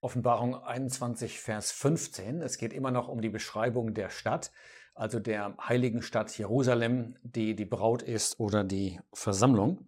Offenbarung 21, Vers 15. Es geht immer noch um die Beschreibung der Stadt, also der heiligen Stadt Jerusalem, die die Braut ist oder die Versammlung.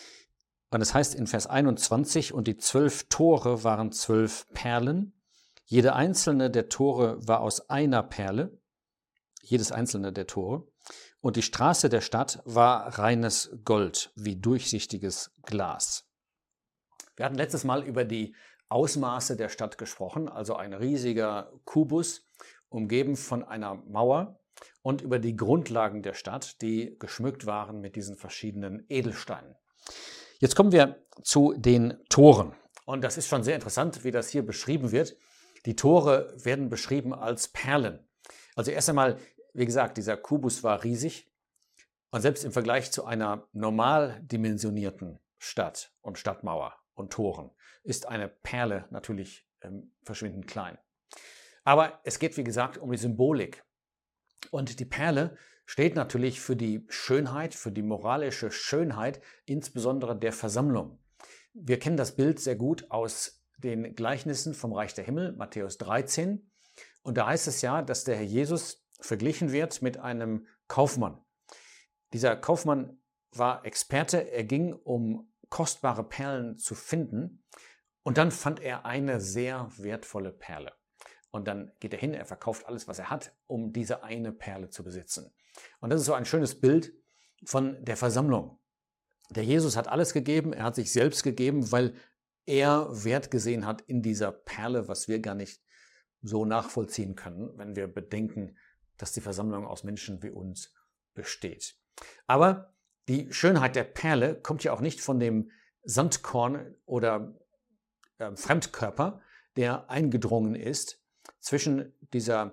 Und es heißt in Vers 21, und die 12 Tore waren 12 Perlen. Jede einzelne der Tore war aus einer Perle, jedes einzelne der Tore. Und die Straße der Stadt war reines Gold, wie durchsichtiges Glas. Wir hatten letztes Mal über die Ausmaße der Stadt gesprochen, also ein riesiger Kubus, umgeben von einer Mauer, und über die Grundlagen der Stadt, die geschmückt waren mit diesen verschiedenen Edelsteinen. Jetzt kommen wir zu den Toren. Und das ist schon sehr interessant, wie das hier beschrieben wird. Die Tore werden beschrieben als Perlen. Also erst einmal, wie gesagt, dieser Kubus war riesig. Und selbst im Vergleich zu einer normal dimensionierten Stadt und Stadtmauer und Toren ist eine Perle natürlich verschwindend klein. Aber es geht, wie gesagt, um die Symbolik. Und die Perle steht natürlich für die Schönheit, für die moralische Schönheit, insbesondere der Versammlung. Wir kennen das Bild sehr gut aus den Gleichnissen vom Reich der Himmel, Matthäus 13. Und da heißt es ja, dass der Herr Jesus verglichen wird mit einem Kaufmann. Dieser Kaufmann war Experte, er ging, um kostbare Perlen zu finden, und dann fand er eine sehr wertvolle Perle. Und dann geht er hin, er verkauft alles, was er hat, um diese eine Perle zu besitzen. Und das ist so ein schönes Bild von der Versammlung. Der Jesus hat alles gegeben, er hat sich selbst gegeben, weil er Wert gesehen hat in dieser Perle, was wir gar nicht so nachvollziehen können, wenn wir bedenken, dass die Versammlung aus Menschen wie uns besteht. Aber die Schönheit der Perle kommt ja auch nicht von dem Sandkorn oder Fremdkörper, der eingedrungen ist zwischen dieser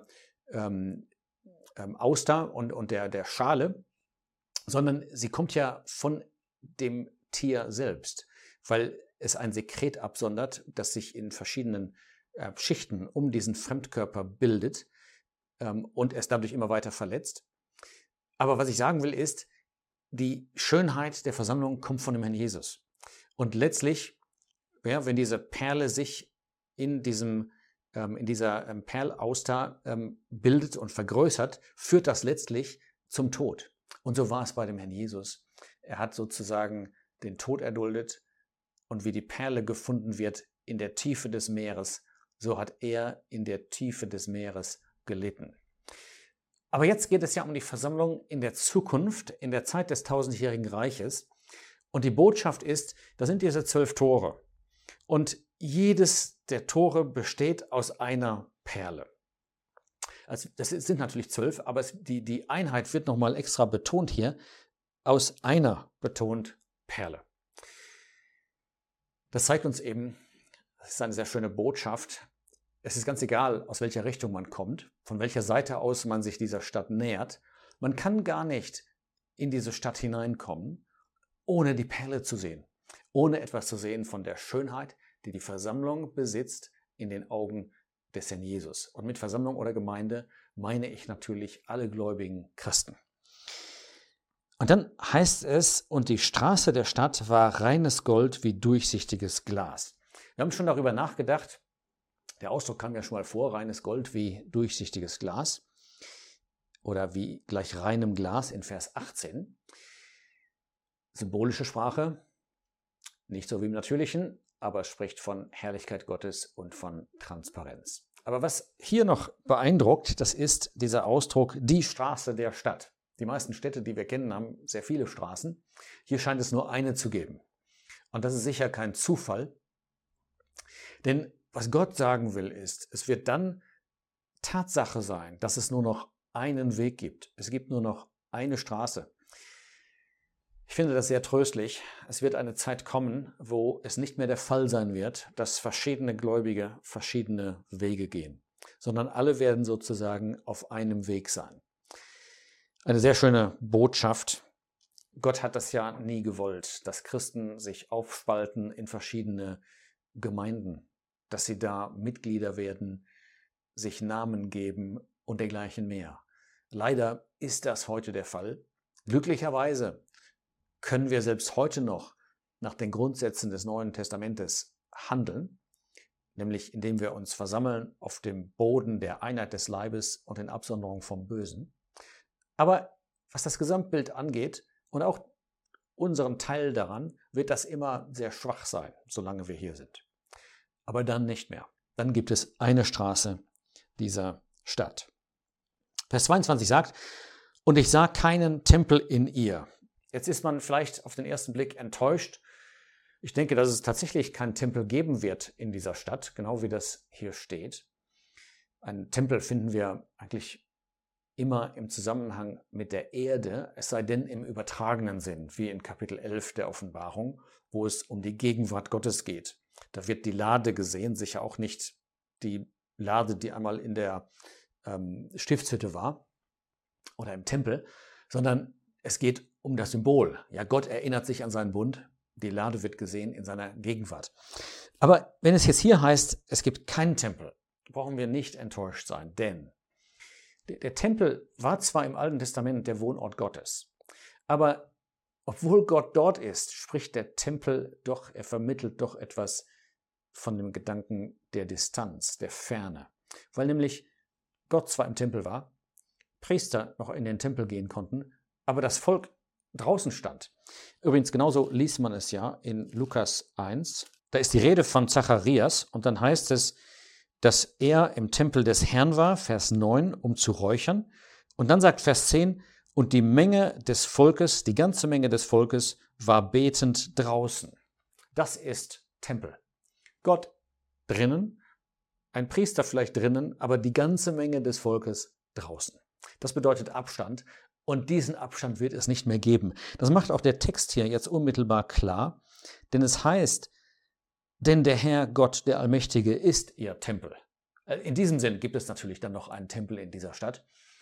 Auster und der Schale, sondern sie kommt ja von dem Tier selbst, weil es ein Sekret absondert, das sich in verschiedenen Schichten um diesen Fremdkörper bildet und es dadurch immer weiter verletzt. Aber was ich sagen will ist, die Schönheit der Versammlung kommt von dem Herrn Jesus. Und letztlich, ja, wenn diese Perle sich in dieser Perlauster bildet und vergrößert, führt das letztlich zum Tod. Und so war es bei dem Herrn Jesus. Er hat sozusagen den Tod erduldet, und wie die Perle gefunden wird in der Tiefe des Meeres, so hat er in der Tiefe des Meeres gelitten. Aber jetzt geht es ja um die Versammlung in der Zukunft, in der Zeit des tausendjährigen Reiches. Und die Botschaft ist, da sind diese 12 Tore. Und jedes der Tore besteht aus einer Perle. Also das sind natürlich 12, aber die Einheit wird nochmal extra betont hier, aus einer betont Perle. Das zeigt uns eben, das ist eine sehr schöne Botschaft. Es ist ganz egal, aus welcher Richtung man kommt, von welcher Seite aus man sich dieser Stadt nähert. Man kann gar nicht in diese Stadt hineinkommen, ohne die Perle zu sehen, ohne etwas zu sehen von der Schönheit, die die Versammlung besitzt in den Augen des Herrn Jesus. Und mit Versammlung oder Gemeinde meine ich natürlich alle gläubigen Christen. Und dann heißt es, und die Straße der Stadt war reines Gold wie durchsichtiges Glas. Wir haben schon darüber nachgedacht, der Ausdruck kam ja schon mal vor, reines Gold wie durchsichtiges Glas oder wie gleich reinem Glas in Vers 18. Symbolische Sprache, nicht so wie im Natürlichen, aber es spricht von Herrlichkeit Gottes und von Transparenz. Aber was hier noch beeindruckt, das ist dieser Ausdruck, die Straße der Stadt. Die meisten Städte, die wir kennen, haben sehr viele Straßen. Hier scheint es nur eine zu geben. Und das ist sicher kein Zufall. Denn was Gott sagen will, ist, es wird dann Tatsache sein, dass es nur noch einen Weg gibt. Es gibt nur noch eine Straße. Ich finde das sehr tröstlich. Es wird eine Zeit kommen, wo es nicht mehr der Fall sein wird, dass verschiedene Gläubige verschiedene Wege gehen, sondern alle werden sozusagen auf einem Weg sein. Eine sehr schöne Botschaft. Gott hat das ja nie gewollt, dass Christen sich aufspalten in verschiedene Gemeinden, dass sie da Mitglieder werden, sich Namen geben und dergleichen mehr. Leider ist das heute der Fall. Glücklicherweise können wir selbst heute noch nach den Grundsätzen des Neuen Testamentes handeln. nämlich indem wir uns versammeln auf dem Boden der Einheit des Leibes und in Absonderung vom Bösen. Aber was das Gesamtbild angeht und auch unseren Teil daran, wird das immer sehr schwach sein, solange wir hier sind. Aber dann nicht mehr. Dann gibt es eine Straße dieser Stadt. Vers 22 sagt, und ich sah keinen Tempel in ihr. Jetzt ist man vielleicht auf den ersten Blick enttäuscht. Ich denke, dass es tatsächlich keinen Tempel geben wird in dieser Stadt, genau wie das hier steht. Einen Tempel finden wir eigentlich immer im Zusammenhang mit der Erde, es sei denn im übertragenen Sinn, wie in Kapitel 11 der Offenbarung, wo es um die Gegenwart Gottes geht. Da wird die Lade gesehen, sicher auch nicht die Lade, die einmal in der Stiftshütte war oder im Tempel, sondern es geht um das Symbol. Ja, Gott erinnert sich an seinen Bund, die Lade wird gesehen in seiner Gegenwart. Aber wenn es jetzt hier heißt, es gibt keinen Tempel, brauchen wir nicht enttäuscht sein, denn der Tempel war zwar im Alten Testament der Wohnort Gottes, aber obwohl Gott dort ist, spricht der Tempel doch, er vermittelt doch etwas von dem Gedanken der Distanz, der Ferne. Weil nämlich Gott zwar im Tempel war, Priester noch in den Tempel gehen konnten, aber das Volk draußen stand. Übrigens, genauso liest man es ja in Lukas 1. Da ist die Rede von Zacharias und dann heißt es, dass er im Tempel des Herrn war, Vers 9, um zu räuchern. Und dann sagt Vers 10, und die Menge des Volkes, die ganze Menge des Volkes war betend draußen. Das ist Tempel. Gott drinnen, ein Priester vielleicht drinnen, aber die ganze Menge des Volkes draußen. Das bedeutet Abstand und diesen Abstand wird es nicht mehr geben. Das macht auch der Text hier jetzt unmittelbar klar, denn es heißt, denn der Herr Gott, der Allmächtige, ist ihr Tempel. In diesem Sinn gibt es natürlich dann noch einen Tempel in dieser Stadt,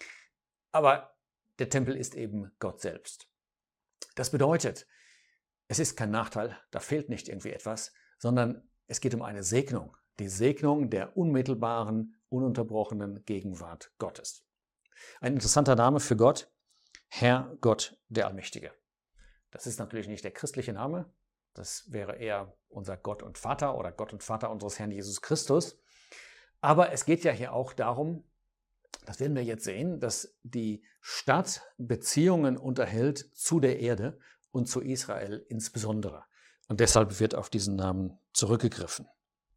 aber der Tempel ist eben Gott selbst. Das bedeutet, es ist kein Nachteil, da fehlt nicht irgendwie etwas, sondern es geht um eine Segnung, die Segnung der unmittelbaren, ununterbrochenen Gegenwart Gottes. Ein interessanter Name für Gott, Herr Gott, der Allmächtige. Das ist natürlich nicht der christliche Name, das wäre eher unser Gott und Vater oder Gott und Vater unseres Herrn Jesus Christus. Aber es geht ja hier auch darum, das werden wir jetzt sehen, dass die Stadt Beziehungen unterhält zu der Erde und zu Israel insbesondere. Und deshalb wird auf diesen Namen zurückgegriffen.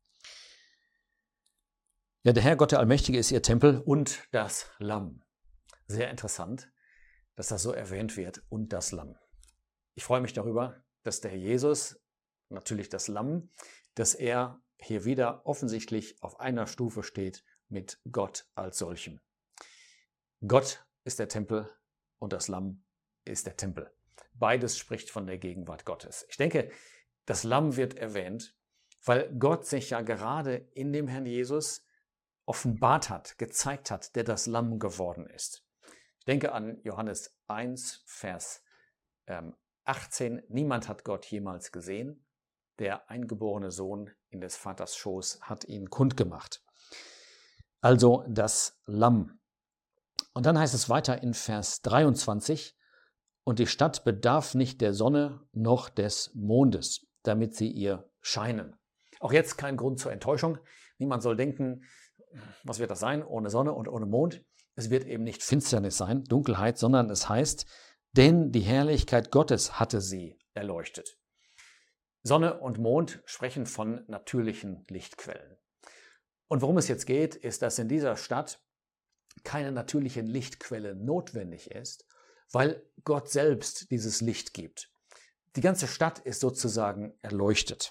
Ja, der Herr Gott, der Allmächtige, ist ihr Tempel und das Lamm. Sehr interessant, dass das so erwähnt wird, und das Lamm. Ich freue mich darüber, dass der Herr Jesus, natürlich das Lamm, dass er hier wieder offensichtlich auf einer Stufe steht mit Gott als solchem. Gott ist der Tempel und das Lamm ist der Tempel. Beides spricht von der Gegenwart Gottes. Ich denke, das Lamm wird erwähnt, weil Gott sich ja gerade in dem Herrn Jesus offenbart hat, gezeigt hat, der das Lamm geworden ist. Ich denke an Johannes 1, Vers 18. Niemand hat Gott jemals gesehen. Der eingeborene Sohn in des Vaters Schoß hat ihn kundgemacht. Also das Lamm. Und dann heißt es weiter in Vers 23, und die Stadt bedarf nicht der Sonne noch des Mondes, damit sie ihr scheinen. Auch jetzt kein Grund zur Enttäuschung. Niemand soll denken, was wird das sein, ohne Sonne und ohne Mond? Es wird eben nicht Finsternis sein, Dunkelheit, sondern es heißt, denn die Herrlichkeit Gottes hatte sie erleuchtet. Sonne und Mond sprechen von natürlichen Lichtquellen. Und worum es jetzt geht, ist, dass in dieser Stadt keine natürliche Lichtquelle notwendig ist, weil Gott selbst dieses Licht gibt. Die ganze Stadt ist sozusagen erleuchtet.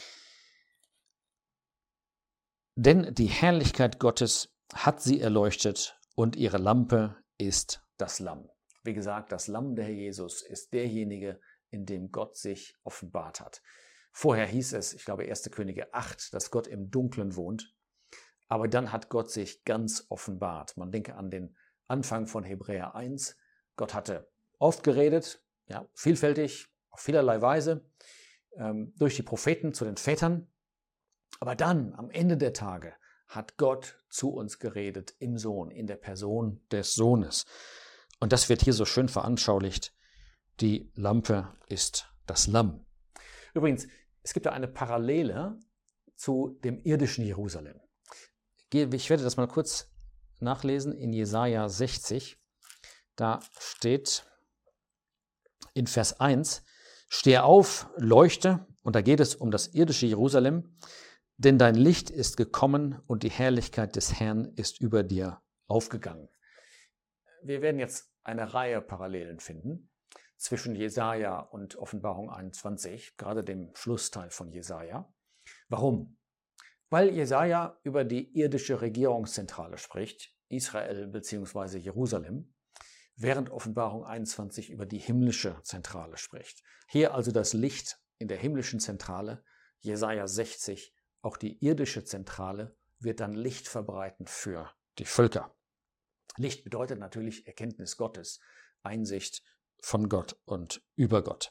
Denn die Herrlichkeit Gottes hat sie erleuchtet und ihre Lampe ist das Lamm. Wie gesagt, das Lamm, der Herr Jesus, ist derjenige, in dem Gott sich offenbart hat. Vorher hieß es, ich glaube 1. Könige 8, dass Gott im Dunklen wohnt. Aber dann hat Gott sich ganz offenbart. Man denke an den Anfang von Hebräer 1. Gott hatte oft geredet, ja, vielfältig, auf vielerlei Weise, durch die Propheten zu den Vätern. Aber dann, am Ende der Tage, hat Gott zu uns geredet im Sohn, in der Person des Sohnes. Und das wird hier so schön veranschaulicht. Die Lampe ist das Lamm. Übrigens, es gibt da eine Parallele zu dem irdischen Jerusalem. Ich werde das mal kurz nachlesen in Jesaja 60. Da steht in Vers 1, stehe auf, leuchte, und da geht es um das irdische Jerusalem, denn dein Licht ist gekommen und die Herrlichkeit des Herrn ist über dir aufgegangen. Wir werden jetzt eine Reihe Parallelen finden zwischen Jesaja und Offenbarung 21, gerade dem Schlussteil von Jesaja. Warum? Weil Jesaja über die irdische Regierungszentrale spricht, Israel bzw. Jerusalem, während Offenbarung 21 über die himmlische Zentrale spricht. Hier also das Licht in der himmlischen Zentrale, Jesaja 60, auch die irdische Zentrale wird dann Licht verbreiten für die Völker. Licht bedeutet natürlich Erkenntnis Gottes, Einsicht von Gott und über Gott.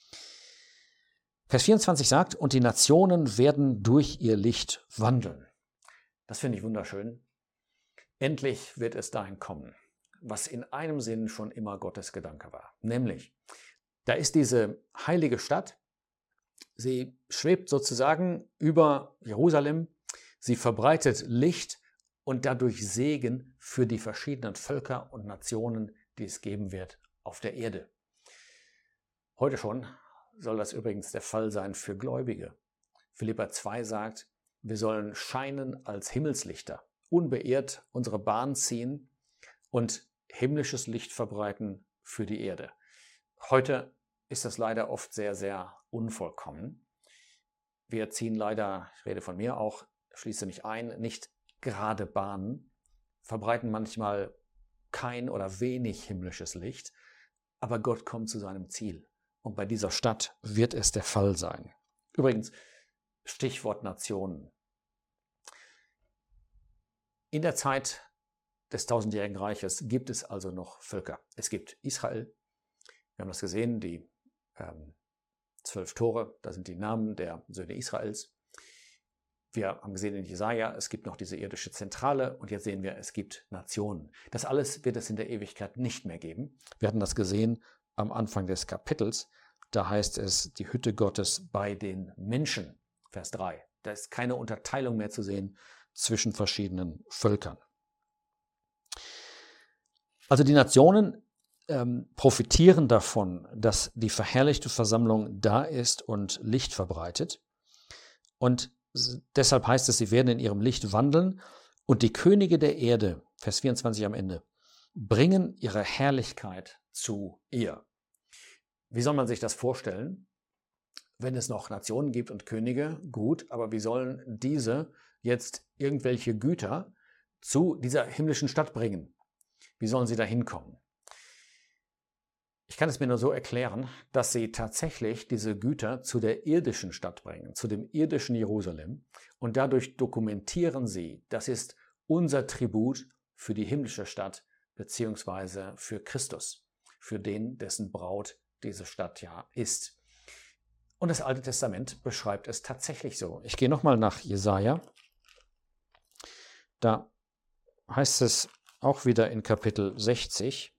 Vers 24 sagt, und die Nationen werden durch ihr Licht wandeln. Das finde ich wunderschön. Endlich wird es dahin kommen, was in einem Sinn schon immer Gottes Gedanke war. Nämlich, da ist diese heilige Stadt, sie schwebt sozusagen über Jerusalem, sie verbreitet Licht und dadurch Segen für die verschiedenen Völker und Nationen, die es geben wird auf der Erde. Heute schon soll das übrigens der Fall sein für Gläubige. Philipper 2 sagt, wir sollen scheinen als Himmelslichter, unbeirrt unsere Bahn ziehen und himmlisches Licht verbreiten für die Erde. Heute ist das leider oft sehr, sehr unvollkommen. Wir ziehen leider, ich rede von mir auch, schließe mich ein, nicht gerade Bahnen, verbreiten manchmal kein oder wenig himmlisches Licht, aber Gott kommt zu seinem Ziel. Und bei dieser Stadt wird es der Fall sein. Übrigens, Stichwort Nationen. In der Zeit des tausendjährigen Reiches gibt es also noch Völker. Es gibt Israel, wir haben das gesehen, die 12 Tore, da sind die Namen der Söhne Israels. Wir haben gesehen in Jesaja, es gibt noch diese irdische Zentrale und jetzt sehen wir, es gibt Nationen. Das alles wird es in der Ewigkeit nicht mehr geben. Wir hatten das gesehen am Anfang des Kapitels. Da heißt es, die Hütte Gottes bei den Menschen, Vers 3. Da ist keine Unterteilung mehr zu sehen zwischen verschiedenen Völkern. Also die Nationen profitieren davon, dass die verherrlichte Versammlung da ist und Licht verbreitet. Und deshalb heißt es, sie werden in ihrem Licht wandeln und die Könige der Erde, Vers 24 am Ende, bringen ihre Herrlichkeit zu ihr. Wie soll man sich das vorstellen? Wenn es noch Nationen gibt und Könige, gut, aber wie sollen diese jetzt irgendwelche Güter zu dieser himmlischen Stadt bringen? Wie sollen sie da hinkommen? Ich kann es mir nur so erklären, dass sie tatsächlich diese Güter zu der irdischen Stadt bringen, zu dem irdischen Jerusalem, und dadurch dokumentieren sie, das ist unser Tribut für die himmlische Stadt beziehungsweise für Christus, für den, dessen Braut diese Stadt ja ist. Und das Alte Testament beschreibt es tatsächlich so. Ich gehe nochmal nach Jesaja. Da heißt es auch wieder in Kapitel 60,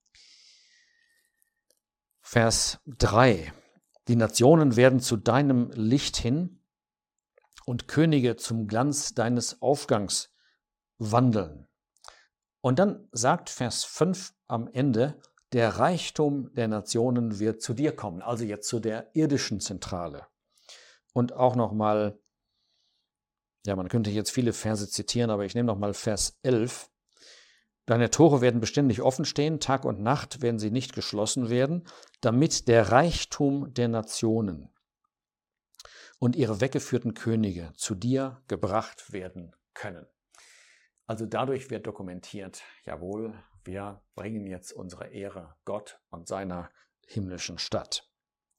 Vers 3. Die Nationen werden zu deinem Licht hin und Könige zum Glanz deines Aufgangs wandeln. Und dann sagt Vers 5 am Ende, der Reichtum der Nationen wird zu dir kommen, also jetzt zu der irdischen Zentrale. Und auch nochmal, ja, man könnte jetzt viele Verse zitieren, aber ich nehme nochmal Vers 11. Deine Tore werden beständig offen stehen, Tag und Nacht werden sie nicht geschlossen werden, damit der Reichtum der Nationen und ihre weggeführten Könige zu dir gebracht werden können. Also dadurch wird dokumentiert, jawohl, wir bringen jetzt unsere Ehre Gott und seiner himmlischen Stadt.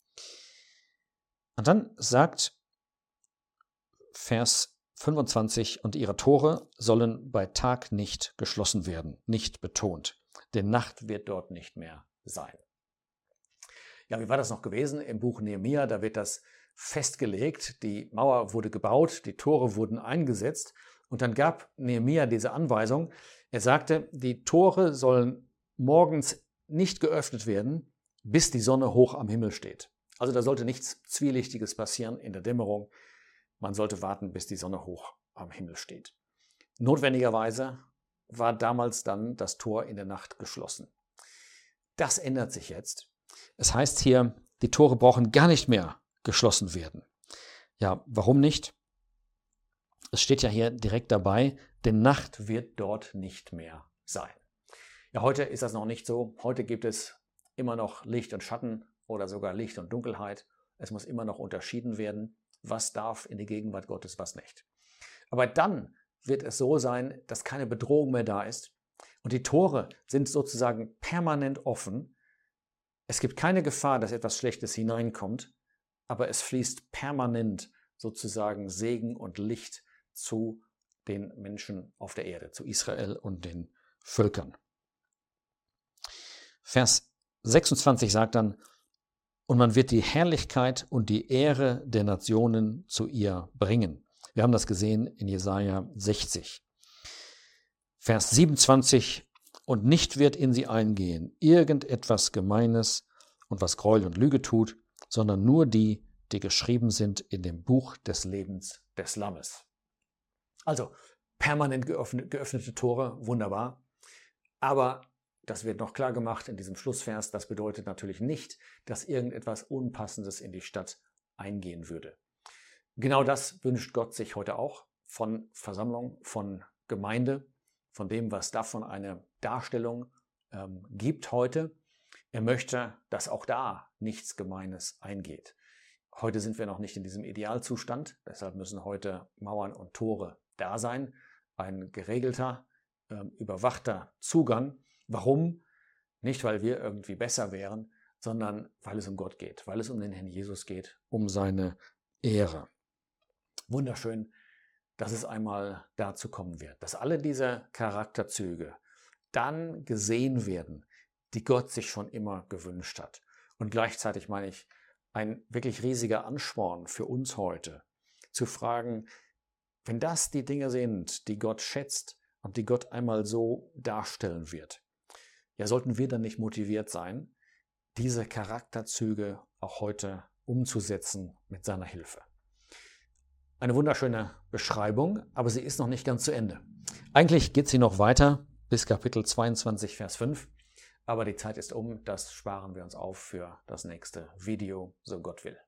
Und dann sagt Vers 25, und ihre Tore sollen bei Tag nicht geschlossen werden, nicht betont, denn Nacht wird dort nicht mehr sein. Ja, wie war das noch gewesen? Im Buch Nehemia, da wird das festgelegt, die Mauer wurde gebaut, die Tore wurden eingesetzt und dann gab Nehemia diese Anweisung, er sagte, die Tore sollen morgens nicht geöffnet werden, bis die Sonne hoch am Himmel steht. Also da sollte nichts Zwielichtiges passieren in der Dämmerung. man sollte warten, bis die Sonne hoch am Himmel steht. Notwendigerweise war damals dann das Tor in der Nacht geschlossen. Das ändert sich jetzt. Es heißt hier, die Tore brauchen gar nicht mehr geschlossen werden. Ja, warum nicht? Es steht ja hier direkt dabei, denn Nacht wird dort nicht mehr sein. Ja, heute ist das noch nicht so. Heute gibt es immer noch Licht und Schatten oder sogar Licht und Dunkelheit. Es muss immer noch unterschieden werden, was darf in die Gegenwart Gottes, was nicht. Aber dann wird es so sein, dass keine Bedrohung mehr da ist und die Tore sind sozusagen permanent offen. Es gibt keine Gefahr, dass etwas Schlechtes hineinkommt, aber es fließt permanent sozusagen Segen und Licht zu den Menschen auf der Erde, zu Israel und den Völkern. Vers 26 sagt dann, und man wird die Herrlichkeit und die Ehre der Nationen zu ihr bringen. Wir haben das gesehen in Jesaja 60. Vers 27, und nicht wird in sie eingehen irgendetwas Gemeines und was Gräuel und Lüge tut, sondern nur die, die geschrieben sind in dem Buch des Lebens des Lammes. Also permanent geöffnete Tore, wunderbar. Aber das wird noch klar gemacht in diesem Schlussvers. Das bedeutet natürlich nicht, dass irgendetwas Unpassendes in die Stadt eingehen würde. Genau das wünscht Gott sich heute auch von Versammlung, von Gemeinde, von dem, was davon eine Darstellung gibt heute. Er möchte, dass auch da nichts Gemeines eingeht. Heute sind wir noch nicht in diesem Idealzustand, deshalb müssen heute Mauern und Tore da sein. Ein geregelter, überwachter Zugang. Warum? Nicht, weil wir irgendwie besser wären, sondern weil es um Gott geht, weil es um den Herrn Jesus geht, um seine Ehre. Wunderschön, dass es einmal dazu kommen wird, dass alle diese Charakterzüge dann gesehen werden, die Gott sich schon immer gewünscht hat. Und gleichzeitig meine ich, ein wirklich riesiger Ansporn für uns heute, zu fragen, wenn das die Dinge sind, die Gott schätzt und die Gott einmal so darstellen wird, ja, sollten wir dann nicht motiviert sein, diese Charakterzüge auch heute umzusetzen mit seiner Hilfe. Eine wunderschöne Beschreibung, aber sie ist noch nicht ganz zu Ende. Eigentlich geht sie noch weiter bis Kapitel 22, Vers 5, aber die Zeit ist um, das sparen wir uns auf für das nächste Video, so Gott will.